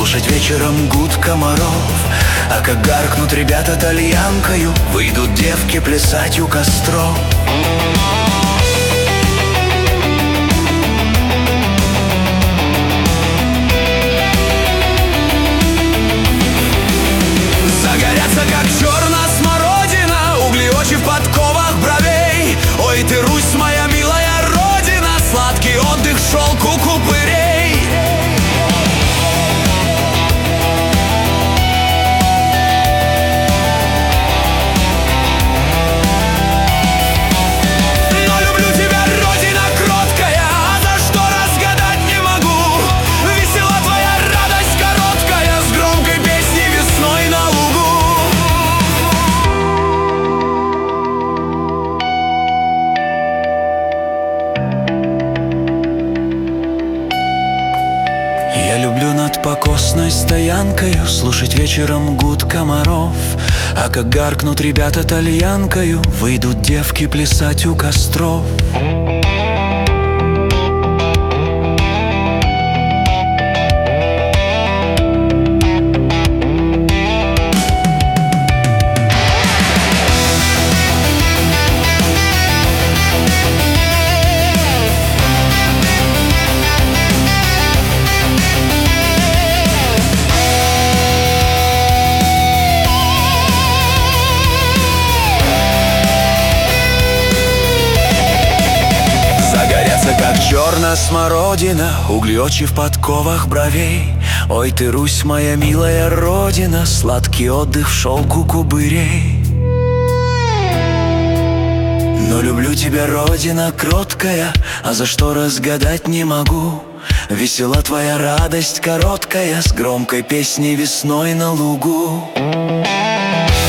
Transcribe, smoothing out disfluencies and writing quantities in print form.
слушать вечером гуд комаров. А как гаркнут ребята тальянкою, выйдут девки плясать у костров. Загорятся, как черная смородина, угли очи в подковах бровей. Ой, ты, Русь, моя милая родина, сладкий отдых в шелку купырей. Но люблю тебя, родина кроткая, а за что разгадать не могу. Весела твоя радость короткая, с громкой песней весной на лугу. Я люблю над покосной стоянкою слушать вечером гуд комаров. А как гаркнут ребята тальянкою, выйдут девки плясать у костров. Как черная смородина, угли очи в подковах бровей. Ой, ты, Русь, моя милая родина, сладкий отдых в шелку кубырей. Но люблю тебя, родина кроткая, а за что разгадать не могу. Весела твоя радость короткая, с громкой песней весной на лугу.